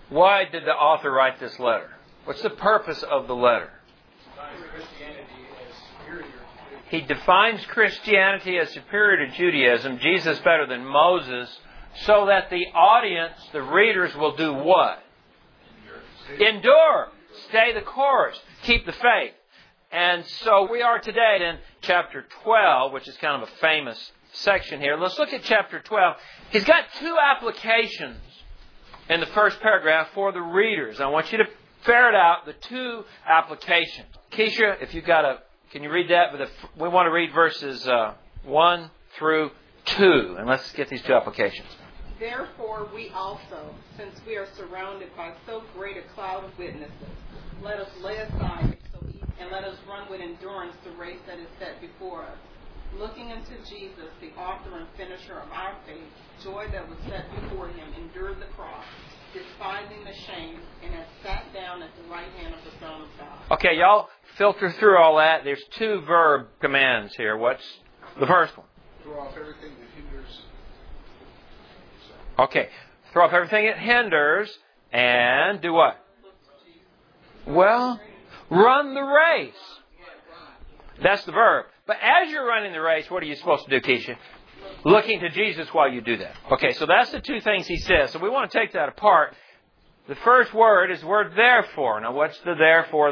Why did the author write this letter? What's the purpose of the letter? He defines Christianity as superior to Judaism, Jesus better than Moses, so that the audience, the readers, will do what? Endure. Stay the course. Keep the faith. And so we are today in chapter 12, which is kind of a famous section here. Let's look at chapter 12. He's got two applications in the first paragraph for the readers. I want you to ferret out the two applications. Keisha, if you've got can you read that? We want to read verses 1 through 2. And let's get these two applications. Therefore, we also, since we are surrounded by so great a cloud of witnesses, let us lay aside and let us run with endurance the race that is set before us, looking unto Jesus, the author and finisher of our faith, joy that was set before him, endured the cross, despising the shame, and has sat down at the right hand of the Son of God. Okay, y'all filter through all that. There's two verb commands here. What's the first one? Throw off everything that hinders. Okay, throw off everything that hinders and do what? Well, run the race. That's the verb. But as you're running the race, what are you supposed to do, Keisha? Looking to Jesus while you do that. Okay, so that's the two things he says. So we want to take that apart. The first word is the word therefore. Now what's the therefore?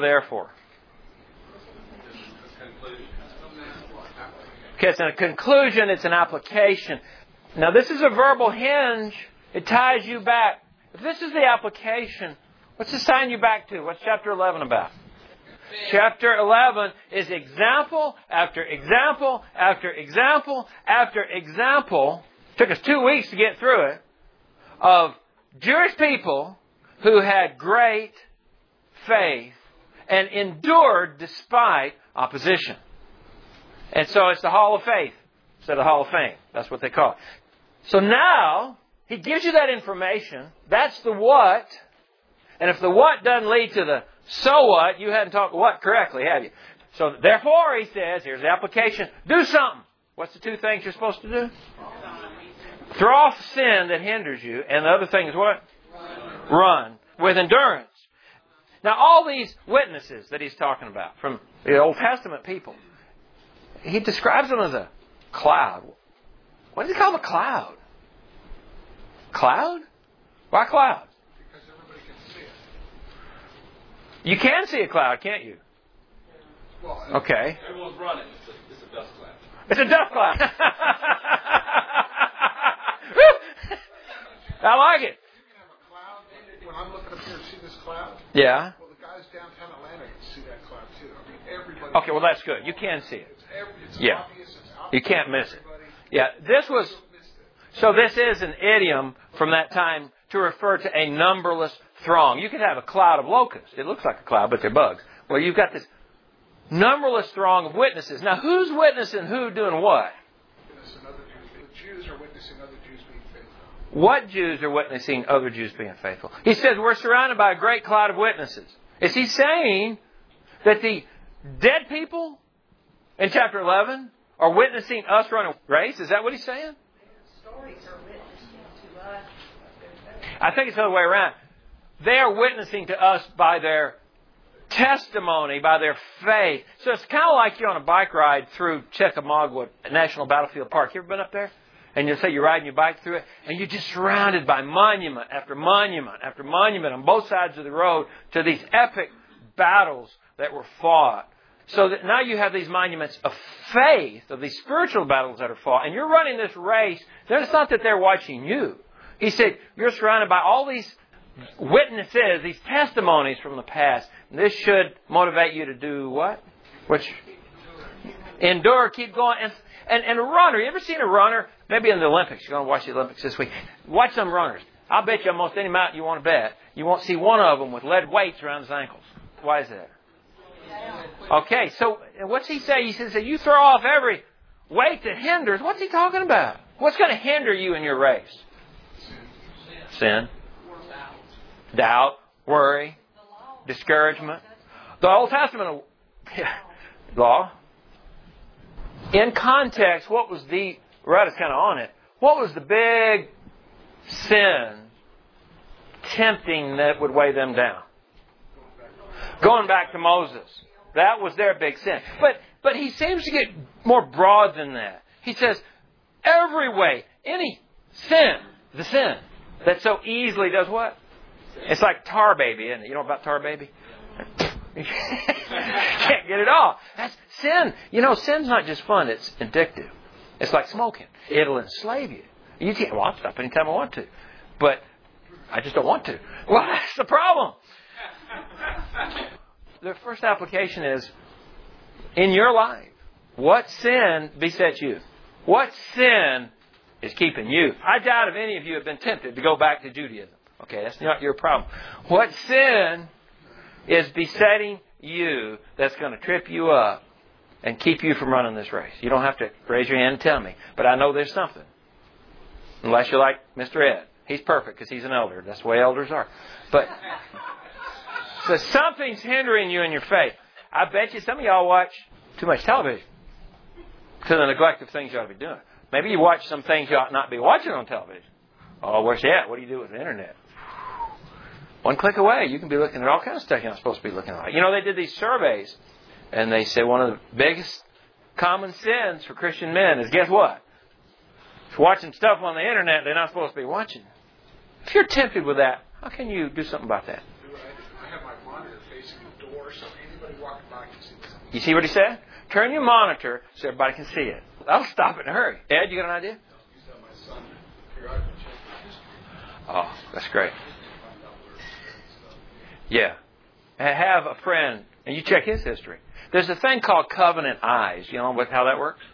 Okay, it's a conclusion, it's an application. Now this is a verbal hinge. It ties you back. If this is the application, what's it tying you back to? What's chapter 11 about? Chapter 11 is example after example after example after example. It took us 2 weeks to get through it. Of Jewish people who had great faith and endured despite opposition. And so it's the Hall of Faith instead of the Hall of Fame. That's what they call it. So now he gives you that information. That's the what. And if the what doesn't lead to the so what, you hadn't taught the what correctly, have you? So therefore, he says, here's the application, do something. What's the two things you're supposed to do? Throw off sin that hinders you. And the other thing is what? Run with endurance. Now, all these witnesses that he's talking about from the Old Testament people, he describes them as a cloud. What does he call them a cloud? Cloud? Why cloud? Because everybody can see it. You can see a cloud, can't you? Well, okay. Everyone's running. It's a dust cloud. It's a dust cloud. I like it. You can have a cloud. When I'm looking up here and see this cloud. Yeah. Well, the guys downtown Atlanta can see that cloud too. I mean, everybody. Okay, well that's good. You can see it. It's Yeah. obvious. It's You can't miss it. Yeah, this is an idiom from that time to refer to a numberless throng. You could have a cloud of locusts. It looks like a cloud, but they're bugs. Well, you've got this numberless throng of witnesses. Now, who's witnessing who doing what? The Jews are witnessing other Jews being faithful. What Jews are witnessing other Jews being faithful? He says we're surrounded by a great cloud of witnesses. Is he saying that the dead people in chapter 11 are witnessing us running a race? Is that what he's saying? Stories are witnessing to us. I think it's the other way around. They are witnessing to us by their testimony, by their faith. So it's kind of like you're on a bike ride through Chickamauga National Battlefield Park. You ever been up there? And you'll say you're riding your bike through it, and you're just surrounded by monument after monument after monument on both sides of the road to these epic battles that were fought. So that now you have these monuments of faith, of these spiritual battles that are fought, and you're running this race. It's not that they're watching you. He said you're surrounded by all these witnesses, these testimonies from the past. And this should motivate you to do what? Endure, keep going. And a runner, you ever seen a runner? Maybe in the Olympics. You're going to watch the Olympics this week. Watch some runners. I'll bet you on most any mountain you want to bet, you won't see one of them with lead weights around his ankles. Why is that? Okay, so what's he say? He says that you throw off every weight that hinders. What's he talking about? What's going to hinder you in your race? Sin. Doubt. Worry. Discouragement. The Old Testament law. In context, what was the... Right, it's kind of on it. What was the big sin tempting that would weigh them down? Going back to Moses. That was their big sin. But he seems to get more broad than that. He says, every way, any sin, the sin that so easily does what? It's like Tar Baby, isn't it? You know about Tar Baby? You can't get it all. That's sin. You know, sin's not just fun. It's addictive. It's like smoking. It'll enslave you. You can't. Well, I'll stop anytime I want to. But I just don't want to. Well, that's the problem. The first application is, in your life, what sin besets you? What sin is keeping you? I doubt if any of you have been tempted to go back to Judaism. Okay, that's not your problem. What sin is besetting you that's going to trip you up and keep you from running this race? You don't have to raise your hand and tell me, but I know there's something. Unless you're like Mr. Ed. He's perfect because he's an elder. That's the way elders are. But so something's hindering you in your faith. I bet you some of y'all watch too much television to the neglect of things you ought to be doing. Maybe you watch some things you ought not be watching on television. Oh, where's that? What do you do with the internet? One click away, you can be looking at all kinds of stuff you're not supposed to be looking at. You know, they did these surveys, and they say one of the biggest common sins for Christian men is, guess what? It's watching stuff on the internet they're not supposed to be watching. If you're tempted with that, how can you do something about that? I have my monitor facing the door so anybody walking by can see something. You see what he said? Turn your monitor so everybody can see it. That'll stop it in a hurry. Ed, you got an idea? Use that my son periodically check the history. Oh, that's great. Yeah. Have a friend, and you check his history. There's a thing called Covenant Eyes. You know how that works?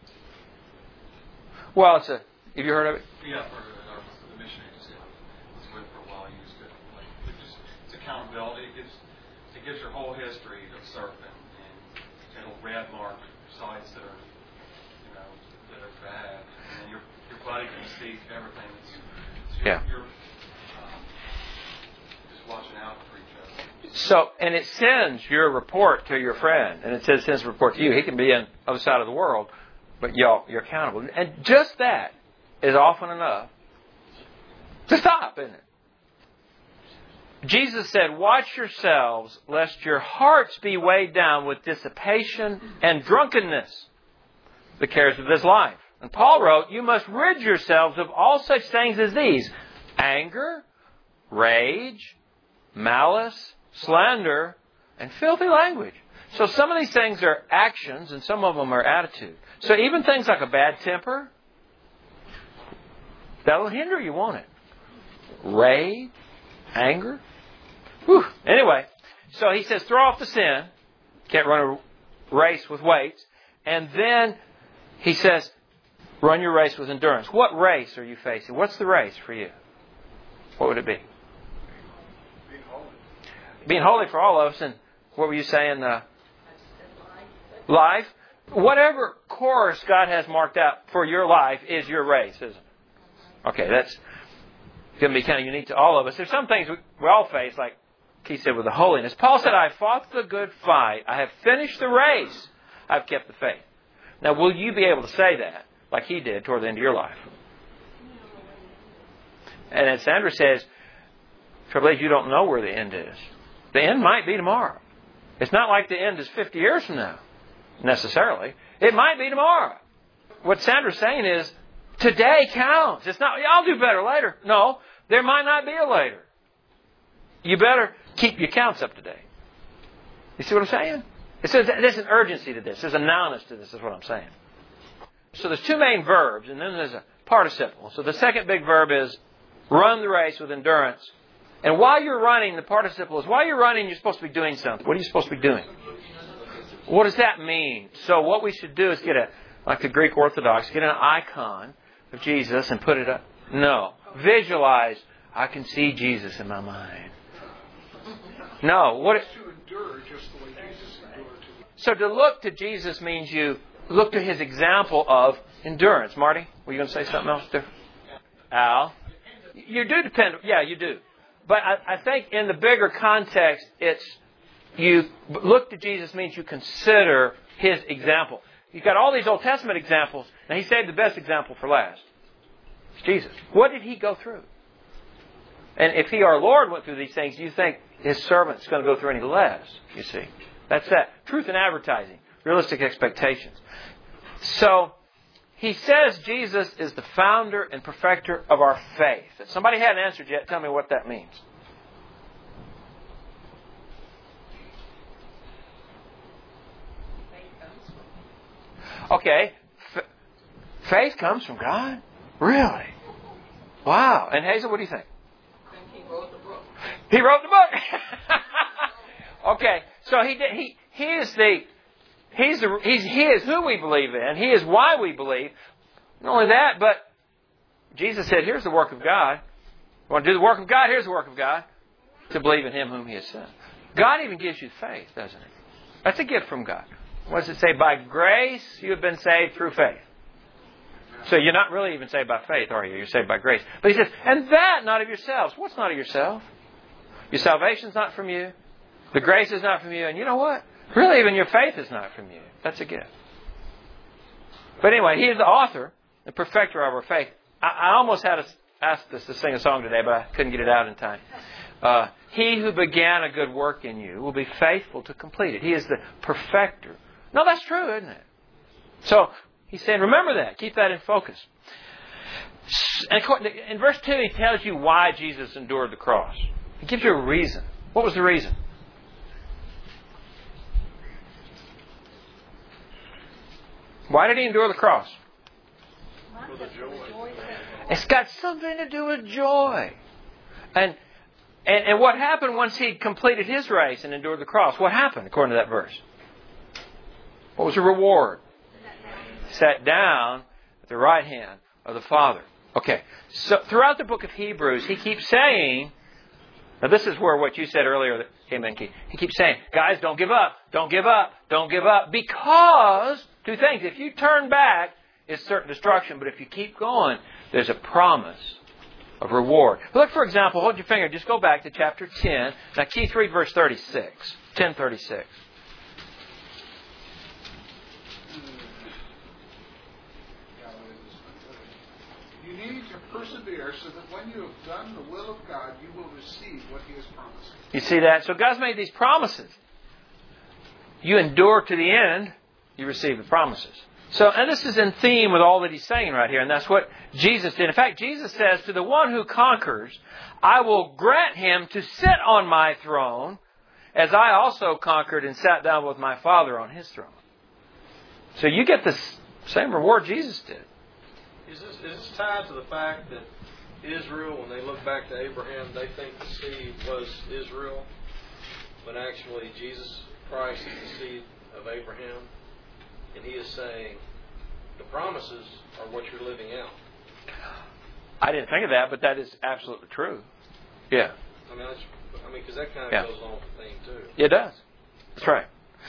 Well, have you heard of it? Yeah, I've heard of it. The missionaries was with for a while. Used it. It's accountability. It gives your whole history of surfing, and it'll red mark sites that are, that are bad, and then your buddy can see everything. You're just watching out for each other. So, and it sends your report to your friend, and it sends a report to you. He can be on the other side of the world, but you're accountable. And just that is often enough to stop, isn't it? Jesus said, watch yourselves, lest your hearts be weighed down with dissipation and drunkenness, the cares of this life. And Paul wrote, you must rid yourselves of all such things as these: anger, rage, malice, slander, and filthy language. So some of these things are actions and some of them are attitude. So even things like a bad temper, that'll hinder you, won't it? Rage, anger. Whew. Anyway, so he says throw off the sin. Can't run a race with weights. And then he says run your race with endurance. What race are you facing? What's the race for you? What would it be? Being holy. Being holy for all of us. And what were you saying? Life. Whatever course God has marked out for your life is your race, isn't it? Okay, that's going to be kind of unique to all of us. There's some things we all face, like he said, with the holiness. Paul said, I fought the good fight. I have finished the race. I've kept the faith. Now, will you be able to say that like he did toward the end of your life? And as Sandra says, trouble is you don't know where the end is. The end might be tomorrow. It's not like the end is 50 years from now, necessarily. It might be tomorrow. What Sandra's saying is, today counts. It's not, I'll do better later. No, there might not be a later. You better keep your counts up to date. You see what I'm saying? There's an urgency to this. There's a nowness to this, is what I'm saying. So there's two main verbs, and then there's a participle. So the second big verb is run the race with endurance. And while you're running, the participle is while you're running, you're supposed to be doing something. What are you supposed to be doing? What does that mean? So what we should do is get like the Greek Orthodox, get an icon of Jesus and put it up. No. Visualize, I can see Jesus in my mind. No. What? To endure just the way Jesus endured. So to look to Jesus means you look to his example of endurance. Marty, were you going to say something else there? Al? You do depend. Yeah, you do. But I think in the bigger context, it's you look to Jesus means you consider his example. You've got all these Old Testament examples. Now, he saved the best example for last. It's Jesus. What did he go through? And if He, our Lord, went through these things, do you think His servant's going to go through any less? You see. That's that. Truth in advertising. Realistic expectations. So, He says Jesus is the founder and perfecter of our faith. If somebody hadn't answered yet, tell me what that means. Okay. Faith comes from God? Really? Wow. And Hazel, what do you think? He wrote the book. He wrote the book. Okay. So He is who we believe in. He is why we believe. Not only that, but Jesus said, here's the work of God. You want to do the work of God? Here's the work of God. To believe in Him whom He has sent. God even gives you faith, doesn't He? That's a gift from God. What does it say? By grace you have been saved through faith. So you're not really even saved by faith, are you? You're saved by grace. But He says, and that not of yourselves. What's not of yourself? Your salvation's not from you. The grace is not from you. And you know what? Really, even your faith is not from you. That's a gift. But anyway, He is the author, the perfecter of our faith. I almost had asked us to sing a song today, but I couldn't get it out in time. He who began a good work in you will be faithful to complete it. He is the perfecter. No, that's true, isn't it? So, He's saying, remember that. Keep that in focus. And in verse 2, He tells you why Jesus endured the cross. He gives you a reason. What was the reason? Why did He endure the cross? For the joy. It's got something to do with joy. And what happened once He completed His race and endured the cross? What happened according to that verse? What was the reward? Sat down at the right hand of the Father. Okay. So throughout the book of Hebrews, he keeps saying, now this is where what you said earlier that came in key. He keeps saying, guys, don't give up. Don't give up. Don't give up. Because, two things. If you turn back, it's certain destruction. But if you keep going, there's a promise of reward. Look, for example, hold your finger. Just go back to chapter 10. Now, Keith, read verse 36. 10:36. You need to persevere so that when you have done the will of God, you will receive what He has promised. You see that? So God's made these promises. You endure to the end, you receive the promises. So, and this is in theme with all that He's saying right here, and that's what Jesus did. In fact, Jesus says, to the one who conquers, I will grant him to sit on my throne, as I also conquered and sat down with my Father on His throne. So you get the same reward Jesus did. Is this tied to the fact that Israel, when they look back to Abraham, they think the seed was Israel, when actually Jesus Christ is the seed of Abraham? And He is saying, the promises are what you're living out. I didn't think of that, but that is absolutely true. Yeah. Because that kind of goes on with the thing too. It does. That's right.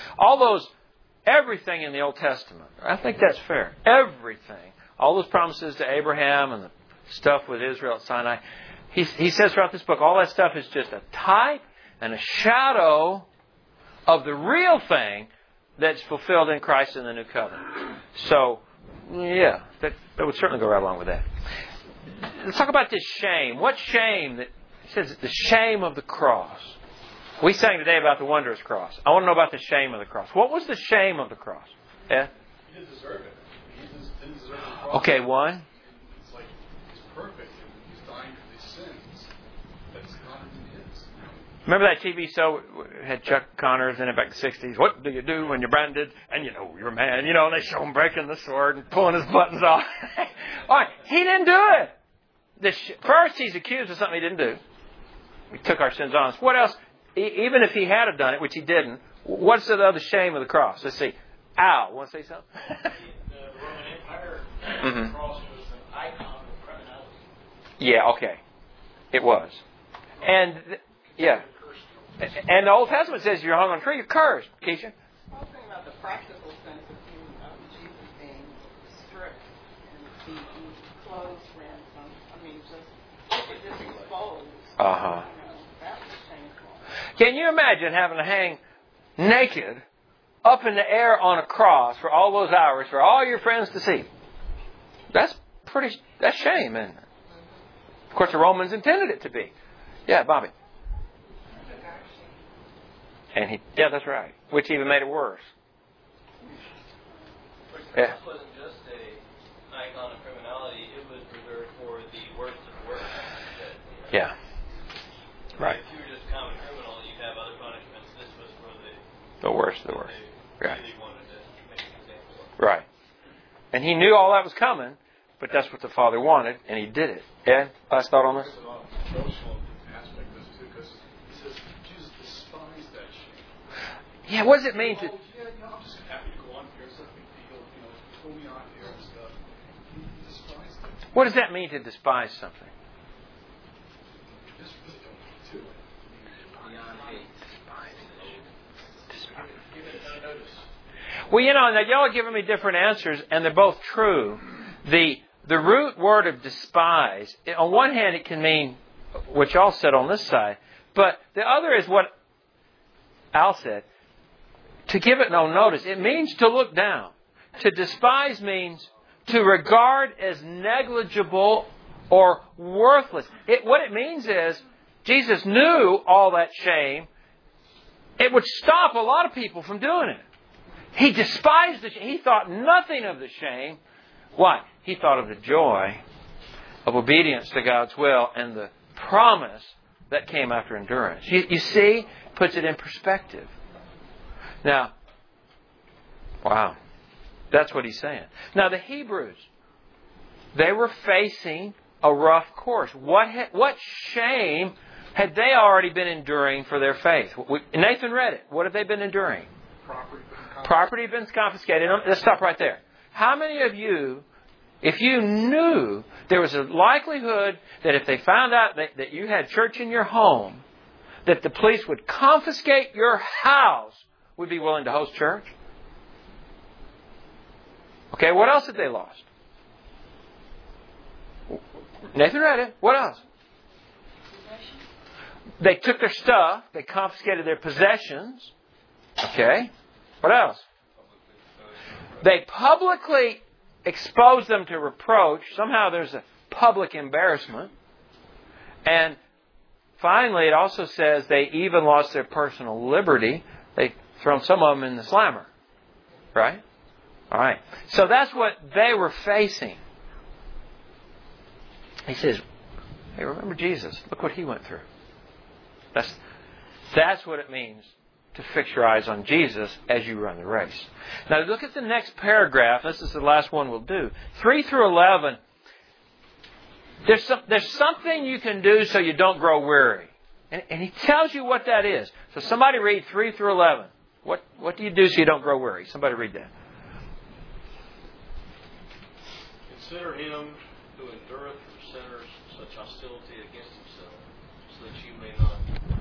Everything in the Old Testament, I think that's fair. Everything. All those promises to Abraham and the stuff with Israel at Sinai. He says throughout this book, all that stuff is just a type and a shadow of the real thing that's fulfilled in Christ in the New Covenant. So, yeah, that would certainly go right along with that. Let's talk about this shame. What shame? It says the shame of the cross. We sang today about the wondrous cross. I want to know about the shame of the cross. What was the shame of the cross? Yeah? He didn't deserve it. Jesus didn't deserve the cross. Okay, one. It's like He's perfect and He's dying for these sins. That's not in His. Remember that TV show had Chuck Connors in it back in the 60s? What do you do when you're branded and you're a man? And they show him breaking the sword and pulling his buttons off. All right, He didn't do it. First, He's accused of something He didn't do. He took our sins on us. What else? Even if He had done it, which He didn't, what's the other shame of the cross? Let's see. Al, want to say something? The Roman Empire, the cross was an icon of criminality. Yeah, okay. It was. And, yeah. And the Old Testament says you're hung on a tree, you're cursed. Keisha? I was thinking about the practical sense of Jesus being stripped and the clothes ransom. Just exposed. Uh-huh. That was shameful. Can you imagine having to hang naked up in the air on a cross for all those hours for all your friends to see? That's shame, isn't it? Of course, the Romans intended it to be. Yeah, Bobby. And yeah, that's right. Which even made it worse. This wasn't just an icon of criminality, it was reserved for the worst of the worst. Yeah. Right. If you were just a common criminal, you'd have other punishments. This was for the worst of the worst. Right. Really wanted to make an example of. Right. And he knew all that was coming, but that's what the Father wanted, and he did it. Ed, last thought on this? There's an emotional aspect of this too, because he says Jesus despised that shame. Yeah, what does it mean to... I'm just happy to go on here. It's not a big deal. Pull me on here and stuff. He despised it. What does that mean to despise something? Just really don't want to do it. Beyond hate. Well, now y'all are giving me different answers, and they're both true. The root word of despise, on one hand, it can mean what y'all said on this side, but the other is what Al said. To give it no notice, it means to look down. To despise means to regard as negligible or worthless. What it means is, Jesus knew all that shame. It would stop a lot of people from doing it. He despised the shame. He thought nothing of the shame. Why? He thought of the joy of obedience to God's will and the promise that came after endurance. You see? Puts it in perspective. Now, wow. That's what he's saying. Now, the Hebrews, they were facing a rough course. What shame had they already been enduring for their faith? Nathan read it. What have they been enduring? Property had been confiscated. Let's stop right there. How many of you, if you knew there was a likelihood that if they found out that you had church in your home, that the police would confiscate your house, would be willing to host church? Okay, what else had they lost? Nathan read it. What else? They took their stuff. They confiscated their possessions. Okay. What else? They publicly exposed them to reproach. Somehow there's a public embarrassment. And finally, it also says they even lost their personal liberty. They thrown some of them in the slammer. Right? All right. So that's what they were facing. He says, hey, remember Jesus. Look what he went through. That's what it means to fix your eyes on Jesus as you run the race. Now look at the next paragraph. This is the last one we'll do. 3 through 11. There's something you can do so you don't grow weary. And he tells you what that is. So somebody read 3 through 11. What do you do so you don't grow weary? Somebody read that. Consider him who endureth from sinners such hostility against himself, so that you may not...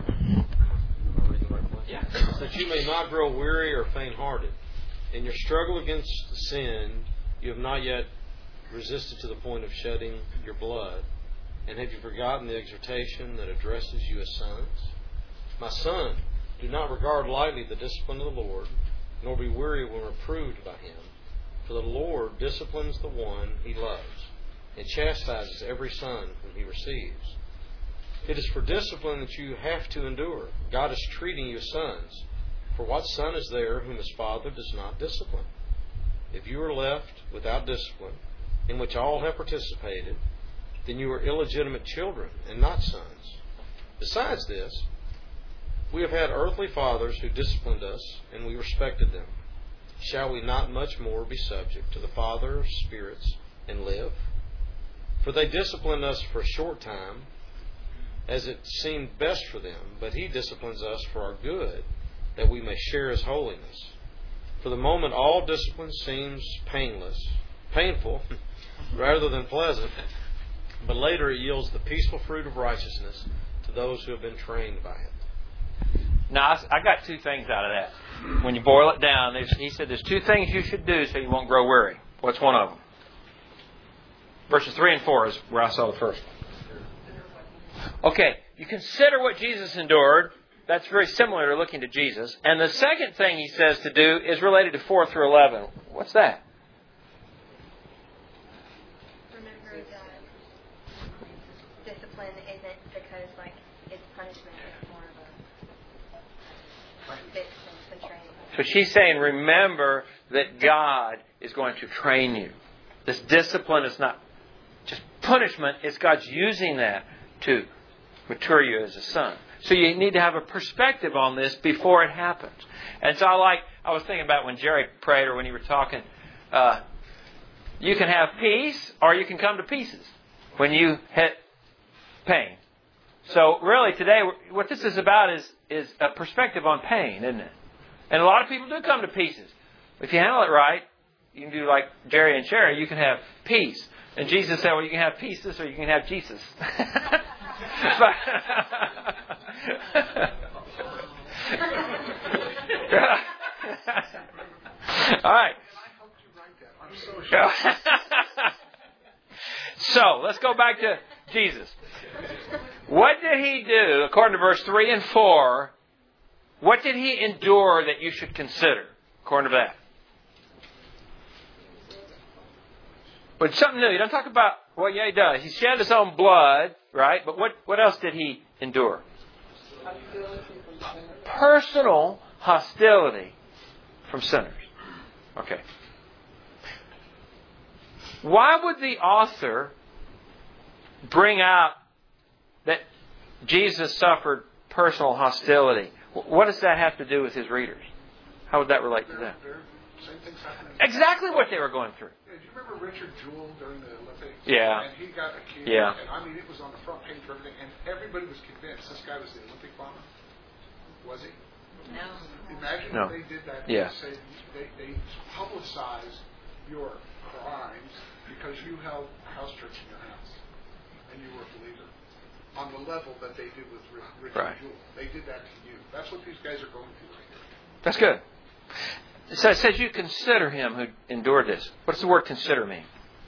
So that you may not grow weary or faint-hearted. In your struggle against sin, you have not yet resisted to the point of shedding your blood. And have you forgotten the exhortation that addresses you as sons? My son, do not regard lightly the discipline of the Lord, nor be weary when reproved by him. For the Lord disciplines the one he loves, and chastises every son whom he receives. It is for discipline that you have to endure. God is treating you as sons. For what son is there whom his father does not discipline? If you are left without discipline, in which all have participated, then you are illegitimate children and not sons. Besides this, we have had earthly fathers who disciplined us, and we respected them. Shall we not much more be subject to the Father of spirits and live? For they disciplined us for a short time, as it seemed best for them, but he disciplines us for our good, that we may share his holiness. For the moment all discipline seems painful, rather than pleasant, but later it yields the peaceful fruit of righteousness to those who have been trained by it. Now, I got 2 things out of that. When you boil it down, he said there's 2 things you should do so you won't grow weary. What's one of them? Verses 3 and 4 is where I saw the first one. Okay, you consider what Jesus endured. That's very similar to looking to Jesus. And the second thing he says to do is related to 4 through 11. What's that? Remember that discipline isn't because, it's punishment. It's more of a fix and training. So she's saying, remember that God is going to train you. This discipline is not just punishment. It's God's using that to mature you as a son. So you need to have a perspective on this before it happens. And so I was thinking about when Jerry prayed or when you were talking, you can have peace or you can come to pieces when you hit pain. So really today, what this is about is a perspective on pain, isn't it? And a lot of people do come to pieces. If you handle it right, you can do like Jerry and Sherry, you can have peace. And Jesus said, well, you can have pieces or you can have Jesus. All right. So, let's go back to Jesus. What did he do, according to verse 3 and 4, what did he endure that you should consider, according to that? But something new. He doesn't talk about, well, yeah, he does. He shed his own blood, right? But what else did he endure? Personal hostility from sinners. Okay. Why would the author bring out that Jesus suffered personal hostility? What does that have to do with his readers? How would that relate to them? Same thing's happening. Exactly what they were going through. Yeah, do you remember Richard Jewell during the Olympics? Yeah. And he got accused. Yeah. And I mean, it was on the front page for everything. And everybody was convinced this guy was the Olympic bomber. Was he? No. Imagine No. if they did that. Yeah. They publicized your crimes because you held house church in your house. And you were a believer. On the level that they did with Richard Right. Jewell. They did that to you. That's what these guys are going through right here. That's good. So it says you consider him who endured this. What does the word consider mean?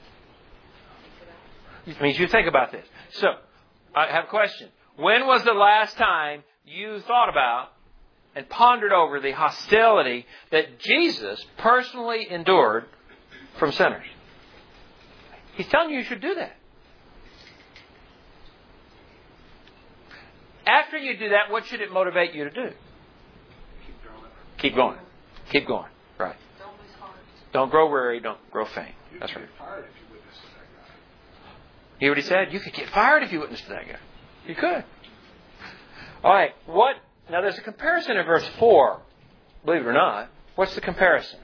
It means you think about this. So, I have a question. When was the last time you thought about and pondered over the hostility that Jesus personally endured from sinners? He's telling you should do that. After you do that, what should it motivate you to do? Keep going. Keep going. Right. Don't lose heart. Don't grow weary. Don't grow faint. That's right. You could get fired if you witness to that guy. You hear what he said? You could get fired if you witnessed to that guy. You could. All right. What? Now, there's a comparison in verse 4. Believe it or not. What's the comparison?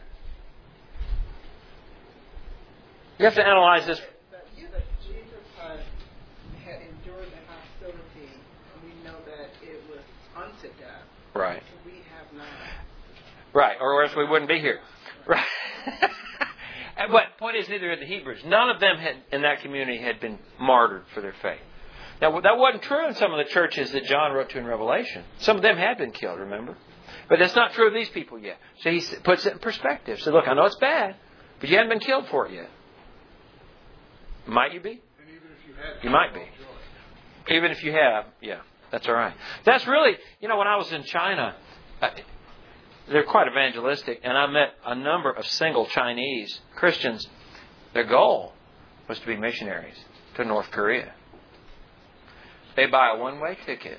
You have to analyze this. But Jesus had endured the hostility, and we know that it was unto death. Right. We have not. Right. Or else we wouldn't be here. Right. But point is, neither had the Hebrews. None of them in that community had been martyred for their faith. Now, that wasn't true in some of the churches that John wrote to in Revelation. Some of them had been killed, remember? But that's not true of these people yet. So he puts it in perspective. So look, I know it's bad, but you haven't been killed for it yet. Might you be? And even if you had, You might be. Even if you have, yeah, that's all right. That's really, when I was in China, they're quite evangelistic, and I met a number of single Chinese Christians. Their goal was to be missionaries to North Korea. They buy a one-way ticket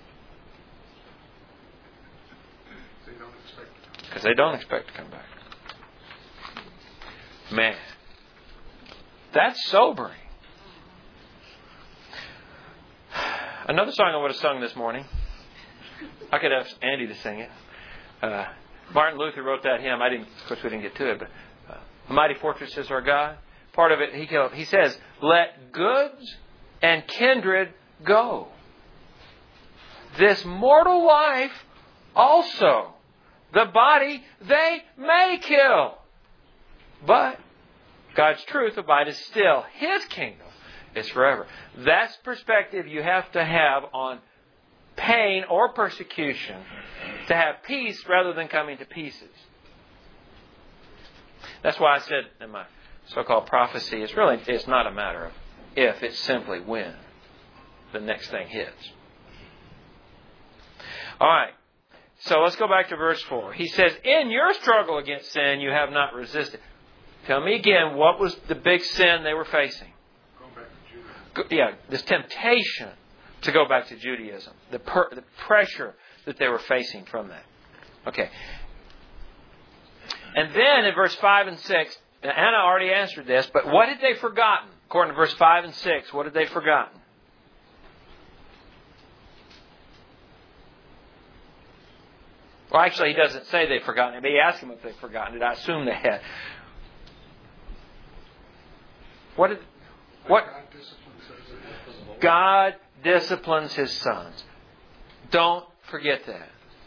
because they don't expect to come back. Man, that's sobering. Another song I would have sung this morning. I could ask Andy to sing it. Martin Luther wrote that hymn. Of course, we didn't get to it, but "A Mighty Fortress is Our God." Part of it, he says, "Let goods and kindred go. This mortal life also, the body they may kill. But God's truth abideth still. His kingdom is forever." That's perspective you have to have on pain or persecution to have peace rather than coming to pieces. That's why I said in my so-called prophecy, it's not a matter of if, it's simply when the next thing hits. All right. So let's go back to verse 4. He says, in your struggle against sin, you have not resisted. Tell me again, what was the big sin they were facing? Going back to Judah. Yeah, this temptation to go back to Judaism. The pressure that they were facing from that. Okay. And then in verse 5 and 6, Anna already answered this, but what had they forgotten? According to verse 5 and 6, what had they forgotten? Well, actually, he doesn't say they've forgotten it, but he asked them if they've forgotten it. I assume they had. What? God disciplines His sons. Don't forget that.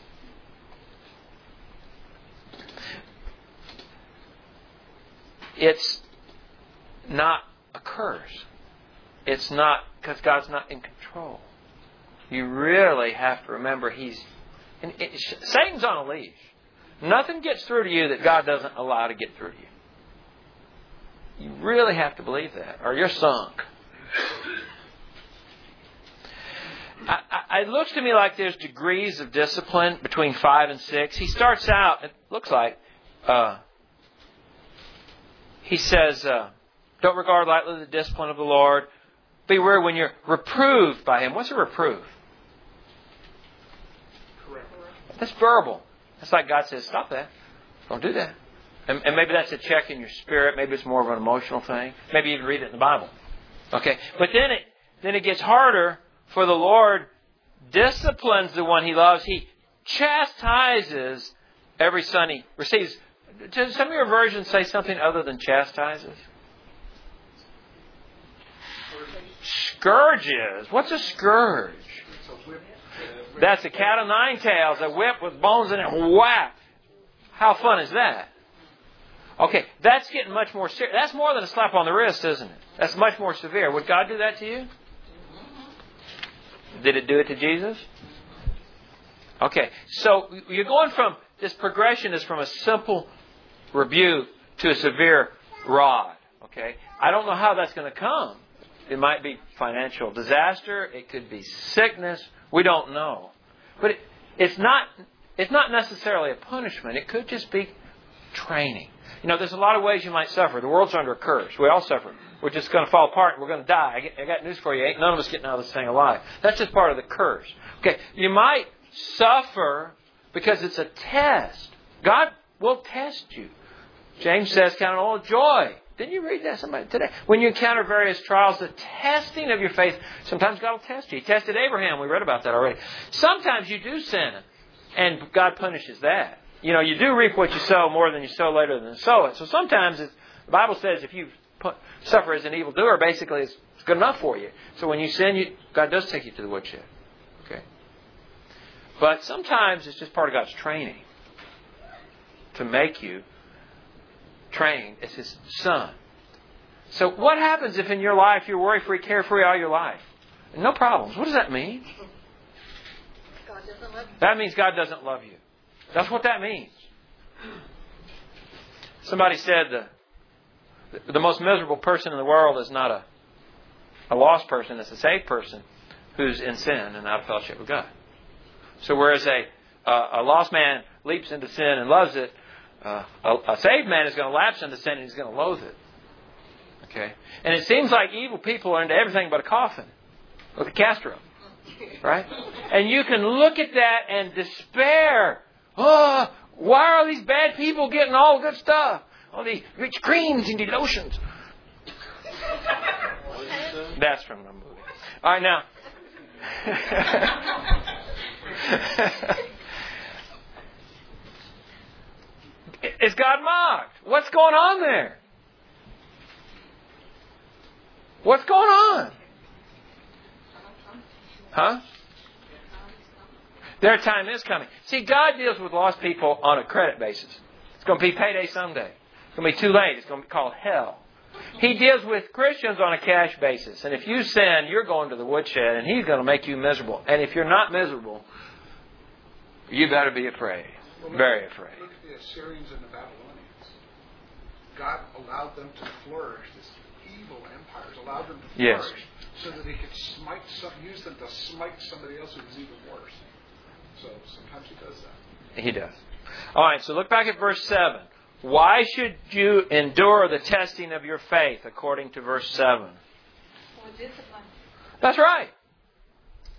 It's not a curse. It's not because God's not in control. You really have to remember Satan's on a leash. Nothing gets through to you that God doesn't allow to get through to you. You really have to believe that, or you're sunk. It looks to me like there's degrees of discipline between 5 and 6. He starts out, it looks like, he says, don't regard lightly the discipline of the Lord. Beware when you're reproved by Him. What's a reproof? Correct. That's verbal. It's like God says, stop that. Don't do that. And maybe that's a check in your spirit. Maybe it's more of an emotional thing. Maybe you even read it in the Bible. Okay. But then it gets harder, for the Lord disciplines the one He loves. He chastises every son He receives. Does some of your versions say something other than chastises? Scourges. What's a scourge? That's a cat o' nine tails, a whip with bones in it. Whack! How fun is that? Okay, that's getting much more serious. That's more than a slap on the wrist, isn't it? That's much more severe. Would God do that to you? Did it do it to Jesus? Okay, so you're going from, this progression is from a simple rebuke to a severe rod. Okay, I don't know how that's going to come. It might be financial disaster. It could be sickness. We don't know. But it's not necessarily a punishment. It could just be training. You know, there's a lot of ways you might suffer. The world's under a curse. We all suffer. We're just going to fall apart and we're going to die. I got news for you. Ain't none of us getting out of this thing alive. That's just part of the curse. Okay, you might suffer because it's a test. God will test you. James says, count it all joy. Didn't you read that somebody today? When you encounter various trials, the testing of your faith, sometimes God will test you. He tested Abraham. We read about that already. Sometimes you do sin, and God punishes that. You know, you do reap what you sow, more than you sow later than sow it. So sometimes the Bible says if you suffer as an evildoer, basically it's good enough for you. So when you sin, God does take you to the woodshed. Okay. But sometimes it's just part of God's training to make you trained as His son. So what happens if in your life you're worry-free, carefree all your life? No problems. What does that mean? God doesn't love you. That means God doesn't love you. That's what that means. Somebody said the most miserable person in the world is not a lost person, it's a saved person who's in sin and out of fellowship with God. So whereas a lost man leaps into sin and loves it, a saved man is going to lapse into sin and he's going to loathe it. Okay? And it seems like evil people are into everything but a coffin with a castor. Right? And you can look at that and despair. Oh, why are these bad people getting all the good stuff? All these rich creams and lotions. That's from the movie. All right, now. Is God mocked? What's going on there? What's going on? Huh? Their time is coming. See, God deals with lost people on a credit basis. It's going to be payday someday. It's going to be too late. It's going to be called hell. He deals with Christians on a cash basis. And if you sin, you're going to the woodshed and He's going to make you miserable. And if you're not miserable, you better be afraid. Very afraid. Look at the Assyrians and the Babylonians. God allowed them to flourish. This evil empires allowed them to flourish so that He could use them to smite somebody else who was even worse. So sometimes He does that. He does. All right, so look back at verse 7. Why should you endure the testing of your faith, according to verse 7? For discipline. That's right.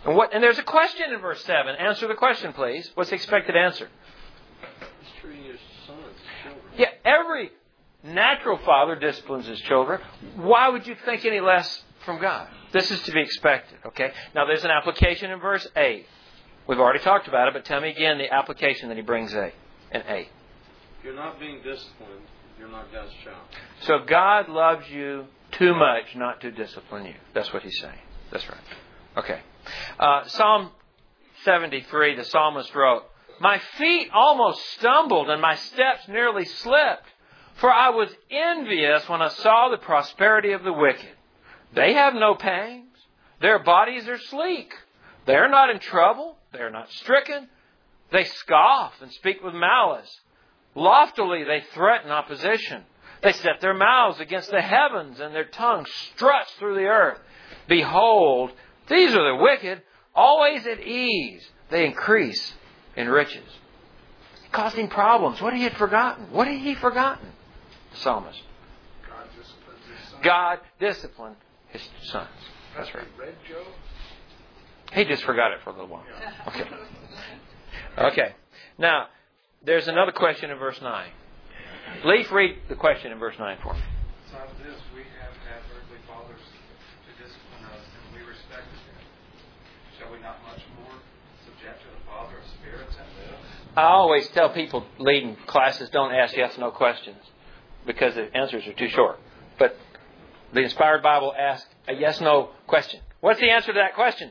And there's a question in verse 7. Answer the question, please. What's the expected answer? He's treating his sons as children. Yeah, every natural father disciplines his children. Why would you think any less from God? This is to be expected, okay? Now, there's an application in verse 8. We've already talked about it, but tell me again the application that he brings in 8. If you're not being disciplined, you're not God's child. So God loves you too much not to discipline you. That's what he's saying. That's right. Okay. Psalm 73, the psalmist wrote, "My feet almost stumbled and my steps nearly slipped, for I was envious when I saw the prosperity of the wicked. They have no pangs. Their bodies are sleek. They are not in trouble. They are not stricken. They scoff and speak with malice. Loftily they threaten opposition. They set their mouths against the heavens, and their tongue struts through the earth. Behold, these are the wicked, always at ease. They increase in riches." Causing problems. What had he forgotten? What had he forgotten? The psalmist. God disciplines his sons. God disciplined his sons. That's right. Read Job? He just forgot it for a little while. Okay. Okay. Now, there's another question in verse 9. Leaf, read the question in verse 9 for me. So of this, we have had earthly fathers to discipline us, and we respected them. Shall we not much more subject to the Father of spirits and live? I always tell people leading classes, don't ask yes/no questions because the answers are too short. But the Inspired Bible asks a yes/no question. What's the answer to that question?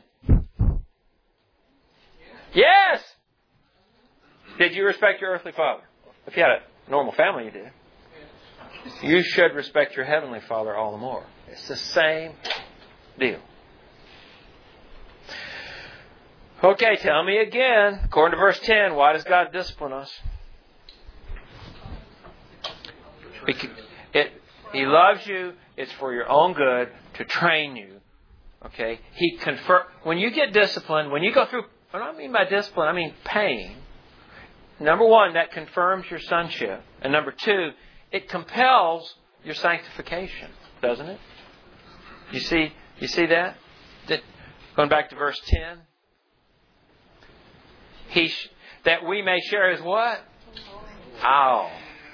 Yes! Did you respect your earthly father? If you had a normal family, you did. You should respect your heavenly Father all the more. It's the same deal. Okay, tell me again. According to verse 10, why does God discipline us? He loves you. It's for your own good to train you. Okay? When you get disciplined, when you go through, what do I mean by discipline? I mean pain. Number one, that confirms your sonship. And number two, it compels your sanctification, doesn't it? You see that? Going back to verse 10. That we may share his what? Ow.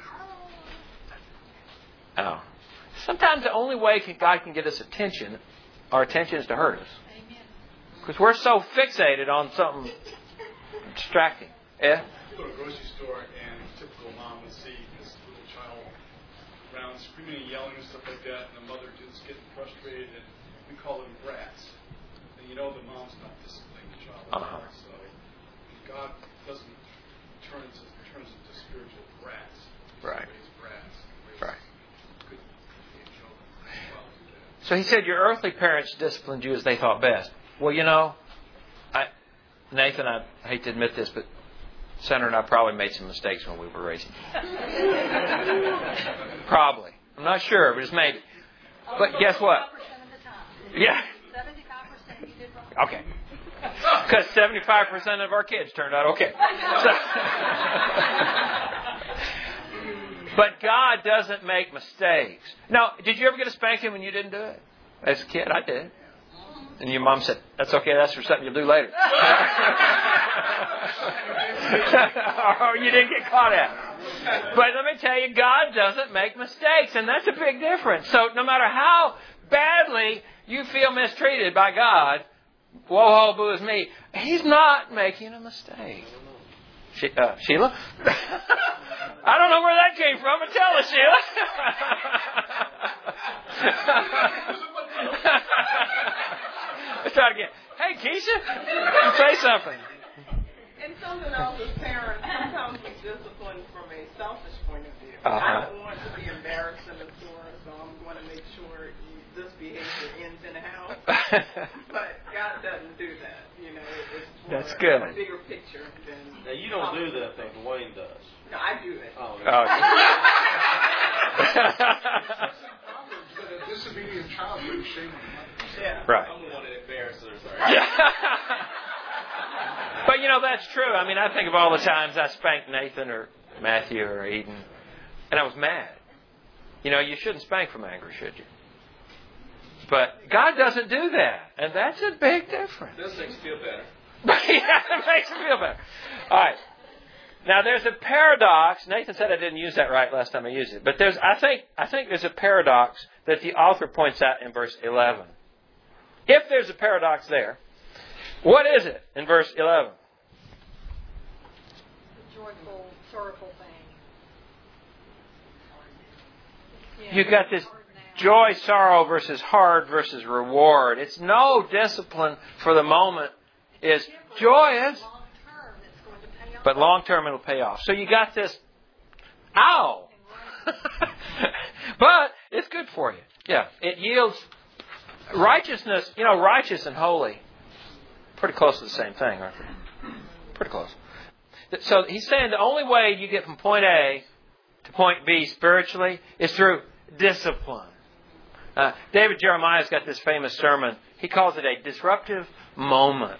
Sometimes the only way God can get us attention, our attention, is to hurt us. Because we're so fixated on something distracting. Yeah? Go to a grocery store and a typical mom would see this little child around screaming and yelling and stuff like that, and the mother just getting frustrated, and we call them brats. And you know the mom's not disciplining the child. So God doesn't turns into spiritual brats. Right. Brats. Right. So he said your earthly parents disciplined you as they thought best. Well, Nathan, I hate to admit this, but Senator and I probably made some mistakes when we were raising. Probably. I'm not sure, but it's maybe. But guess what? 75% of the time. Yeah. 75% you did wrong. Okay. Because 75% of our kids turned out okay. But God doesn't make mistakes. Now, did you ever get a spanking when you didn't do it? As a kid, I did. And your mom said, "That's okay, that's for something you'll do later." Or you didn't get caught at it. But let me tell you, God doesn't make mistakes, and that's a big difference. So no matter how badly you feel mistreated by God, whoa, boo is me, He's not making a mistake. Sheila? I don't know where that came from, but tell us, Sheila. Let's try it again. Hey, Keisha, say something. And something else as parents, sometimes we discipline from a selfish point of view. I don't want to be embarrassed in the store, so I'm going to make sure this behavior ends in the house. But God doesn't do that. It's for a bigger picture than... Now, you don't do that, though. Dwayne does. No, I do it. Oh, But a disobedient child brings shame on the mother. Yeah. Right. I'm the one that embarrassed her. Yeah. But that's true. I mean, I think of all the times I spanked Nathan or Matthew or Eden, and I was mad. You shouldn't spank from anger, should you? But God doesn't do that. And that's a big difference. This makes you feel better. Yeah, it makes me feel better. All right. Now there's a paradox. Nathan said I didn't use that right last time I used it. But I think there's a paradox that the author points out in verse 11. If there's a paradox there, what is it in verse 11? The joyful, sorrowful thing. Yeah, You've got this joy, sorrow versus hard versus reward. It's no discipline for the moment. Is joyous, but long term it'll pay off. So you got this, ow! But it's good for you. Yeah, it yields righteousness. You know, righteous and holy, pretty close to the same thing, aren't they? Pretty close. So he's saying the only way you get from point A to point B spiritually is through discipline. David Jeremiah's got this famous sermon. He calls it a disruptive moment.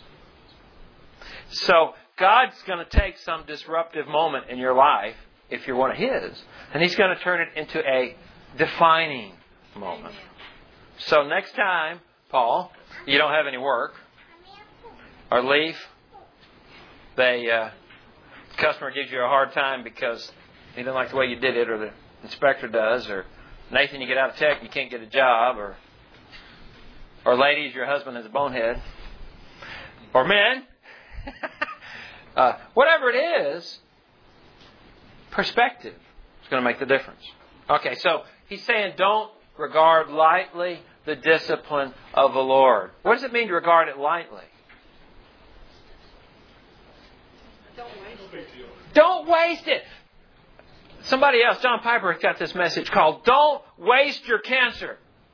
So God's going to take some disruptive moment in your life, if you're one of His, and He's going to turn it into a defining moment. So next time, Paul, you don't have any work, or leave, the customer gives you a hard time because he doesn't like the way you did it, or the inspector does, or Nathan, you get out of tech, you can't get a job, or ladies, your husband is a bonehead, or men, whatever it is, perspective is going to make the difference. Okay, so he's saying don't regard lightly the discipline of the Lord. What does it mean to regard it lightly? Don't waste it. Somebody else, John Piper, got this message called "Don't Waste Your Cancer."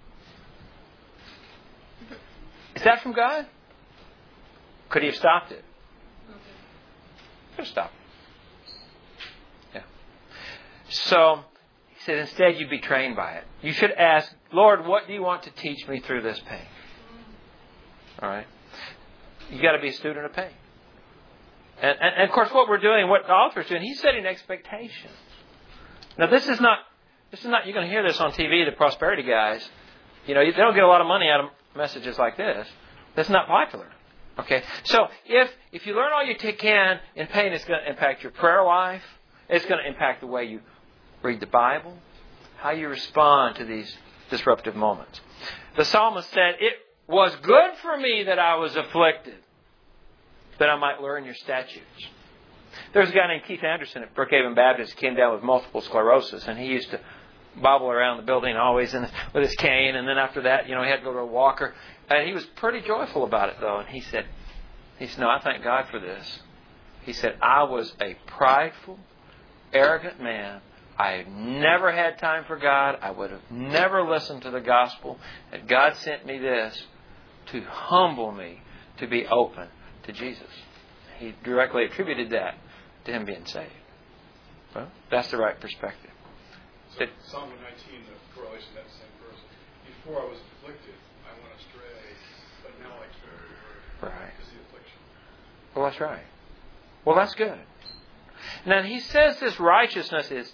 Is that from God? Could He have stopped it? Could have stopped it. Yeah. So he said, instead you be trained by it. You should ask, Lord, what do you want to teach me through this pain? All right. You got to be a student of pain. And of course, what we're doing, what the author's doing, he's setting expectations. Now, this is not. You're going to hear this on TV. The prosperity guys, they don't get a lot of money out of messages like this. That's not popular. Okay, so if you learn all you can in pain, it's going to impact your prayer life. It's going to impact the way you read the Bible, how you respond to these disruptive moments. The psalmist said, "It was good for me that I was afflicted, that I might learn your statutes." There's a guy named Keith Anderson at Brookhaven Baptist who came down with multiple sclerosis, and he used to bobble around the building always with his cane, and then after that, he had to go to a walker. And he was pretty joyful about it, though. And he said, no, I thank God for this. He said, I was a prideful, arrogant man. I had never had time for God. I would have never listened to the gospel. And God sent me this to humble me, to be open to Jesus. He directly attributed that to him being saved. Well, that's the right perspective. So Psalm 119, the correlation to that same verse. Before I was afflicted, I went astray, but now I keep the word. Right. Because of the affliction. Well, that's right. Well, that's good. Now, he says this righteousness is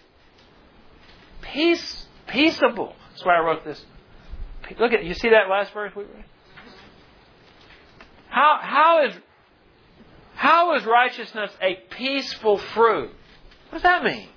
peaceable. That's why I wrote this. Look at, you see that last verse we read? How is righteousness a peaceful fruit? What does that mean?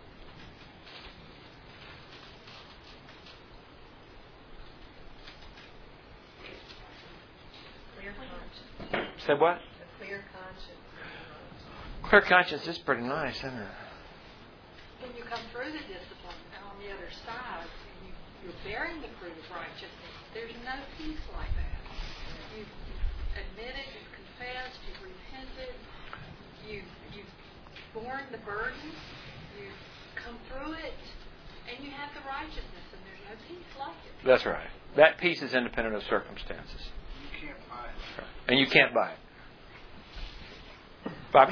Say what? A clear conscience. Clear conscience is pretty nice, isn't it? When you come through the discipline on the other side, and you're bearing the fruit of righteousness, there's no peace like that. You've admitted, you've confessed, you've repented, you've borne the burden, you've come through it, and you have the righteousness, and there's no peace like it. That's right. That peace is independent of circumstances. You can't buy it. Right. And you can't buy it. Bobby?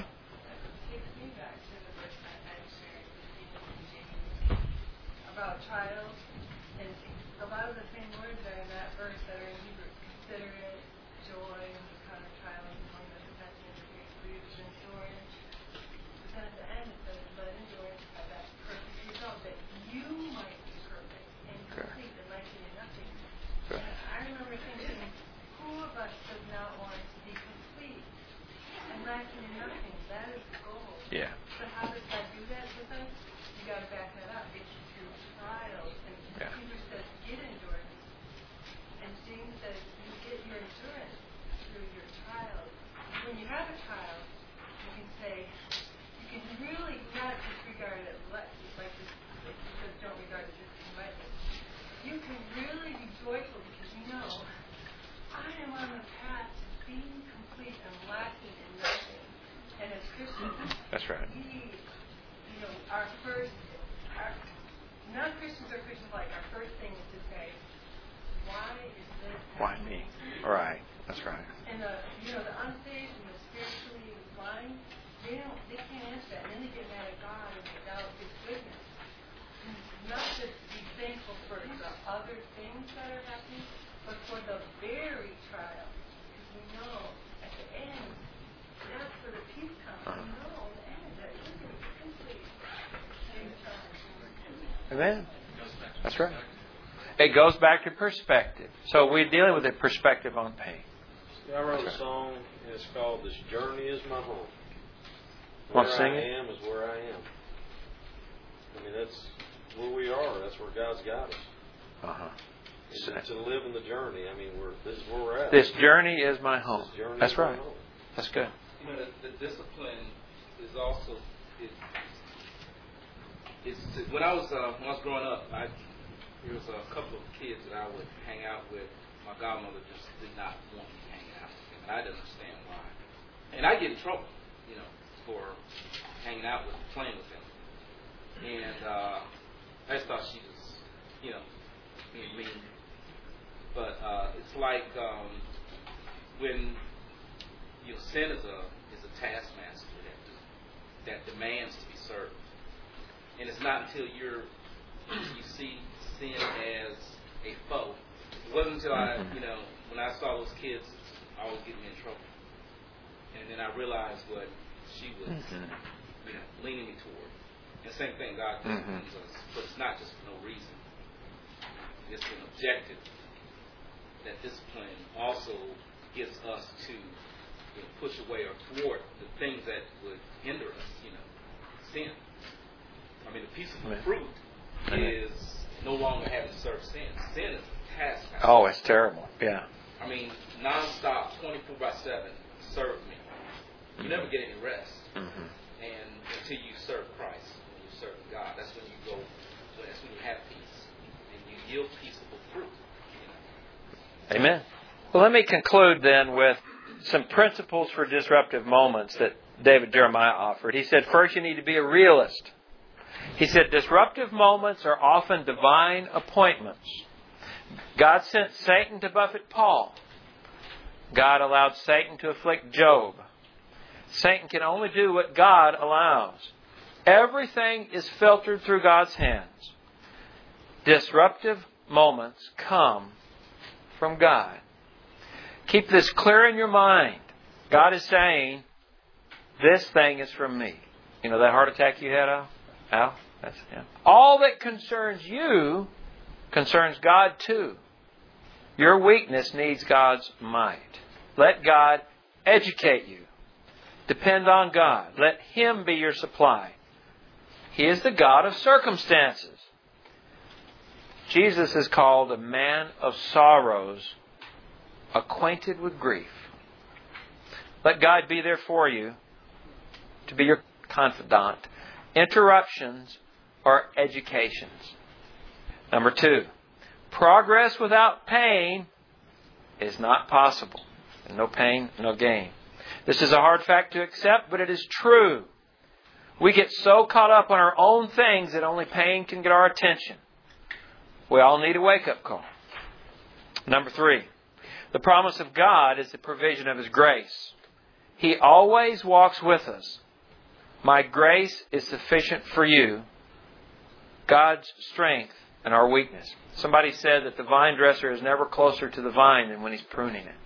About trials, and a lot of the same words are in that verse that are in Hebrew. Consider it joy and the kind of trials among the defenses of your griefs and endurance. But then at the end it says, let endurance have that perfect result, that you might be perfect and complete and lacking in nothing. So flesh does not want to be complete and lacking in nothing. That is the goal. Yeah. So how does God do that with us? You got to back that up. It's through trials. And Hebrews says, get endurance. And James says, you get your endurance through your trials. When you have a trial, you can say, you can really not disregard it like this, because don't regard it just lightly. You can really be joyful because you know, I am on the path to being complete and lacking in nothing. And as Christians, that's right. We, non-Christians or Christians alike, our first thing is to say, why is this happening? Why me? Right. That's right. And the unsaved and the spiritually blind, they can't answer that. And then they get mad at God and they doubt His goodness. And not just be thankful for the other things that are happening, but for the very trial. Because we know at the end, that's where the peace comes. We know at the end that we're going to be complete. Amen. That's right. It goes back to perspective. So we're dealing with a perspective on pain. I wrote a song, and it's called "This Journey Is My Home." Want Where to sing I it? am is where I am. I mean, that's where we are. That's where God's got us. And to live in the journey. I mean, this is where we're at. This journey is my home. This journey That's is right. my home. That's good. You know, the discipline is also when I was growing up, there was a couple of kids that I would hang out with. My godmother just did not want me hanging out with them, and I didn't understand why. And I get in trouble, for hanging out with them, playing with them. And I just thought she was, being mean. But it's like when sin is a taskmaster that demands to be served. And it's not until you see sin as a foe. It wasn't until when I saw those kids always getting me in trouble. And then I realized what she was, leaning me toward. And same thing, God disciplines us, but it's not just for no reason. It's an objective. That discipline also gets us to push away or thwart the things that would hinder us, sin. I mean, the piece of fruit is no longer having to serve sin. Sin is a task. Oh, it's terrible. Yeah. I mean, nonstop, 24/7, serve me. You never get any rest. And until you serve Christ, when you serve God, that's when you go. That's when you have peace, and you yield peaceable fruit. Amen. Well, let me conclude then with some principles for disruptive moments that David Jeremiah offered. He said, first, you need to be a realist. He said, disruptive moments are often divine appointments. God sent Satan to buffet Paul. God allowed Satan to afflict Job. Satan can only do what God allows. Everything is filtered through God's hands. Disruptive moments come from God. Keep this clear in your mind. God is saying, this thing is from me. You know that heart attack you had, Al? That's him. All that concerns you concerns God too. Your weakness needs God's might. Let God educate you. Depend on God. Let Him be your supply. He is the God of circumstances. Jesus is called a man of sorrows, acquainted with grief. Let God be there for you, to be your confidant. Interruptions are educations. Number 2, progress without pain is not possible. And no pain, no gain. This is a hard fact to accept, but it is true. We get so caught up on our own things that only pain can get our attention. We all need a wake-up call. Number 3, the promise of God is the provision of His grace. He always walks with us. My grace is sufficient for you. God's strength and our weakness. Somebody said that the vine dresser is never closer to the vine than when he's pruning it.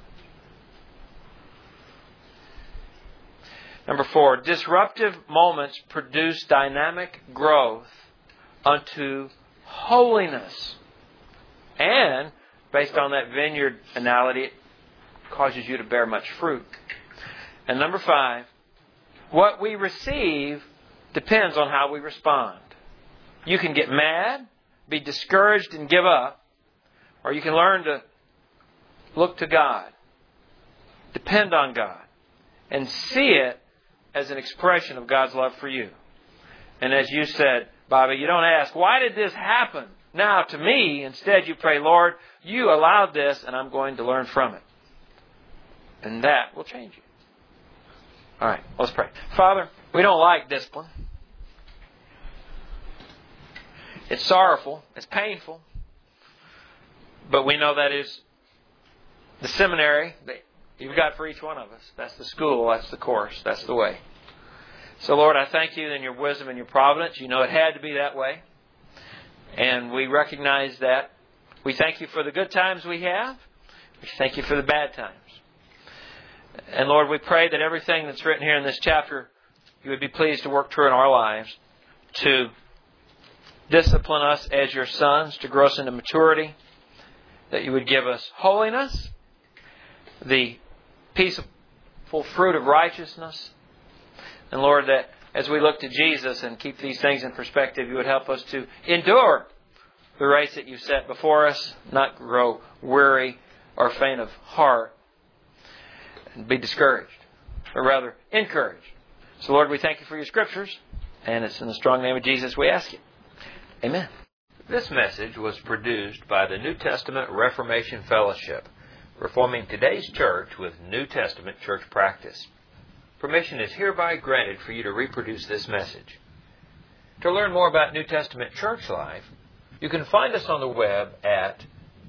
Number 4, disruptive moments produce dynamic growth unto holiness. And, based on that vineyard analogy, causes you to bear much fruit. And number 5, what we receive depends on how we respond. You can get mad, be discouraged, and give up, or you can learn to look to God, depend on God, and see it as an expression of God's love for you. And as you said, Bobby, you don't ask, why did this happen now to me? Instead, you pray, Lord, you allowed this, and I'm going to learn from it. And that will change you. All right, let's pray. Father, we don't like discipline. It's sorrowful. It's painful. But we know that is the seminary that you've got for each one of us. That's the school. That's the course. That's the way. So, Lord, I thank you in your wisdom and your providence. You know it had to be that way. And we recognize that. We thank you for the good times we have. We thank you for the bad times. And, Lord, we pray that everything that's written here in this chapter, you would be pleased to work true in our lives, to discipline us as your sons, to grow us into maturity, that you would give us holiness, the peaceful fruit of righteousness. And Lord, that as we look to Jesus and keep these things in perspective, you would help us to endure the race that you set before us, not grow weary or faint of heart, and be discouraged, or rather encouraged. So Lord, we thank you for your scriptures, and it's in the strong name of Jesus we ask it. Amen. This message was produced by the New Testament Reformation Fellowship, reforming today's church with New Testament church practice. Permission is hereby granted for you to reproduce this message. To learn more about New Testament church life, you can find us on the web at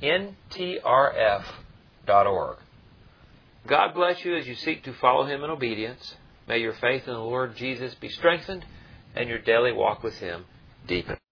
ntrf.org. God bless you as you seek to follow Him in obedience. May your faith in the Lord Jesus be strengthened and your daily walk with Him deepened.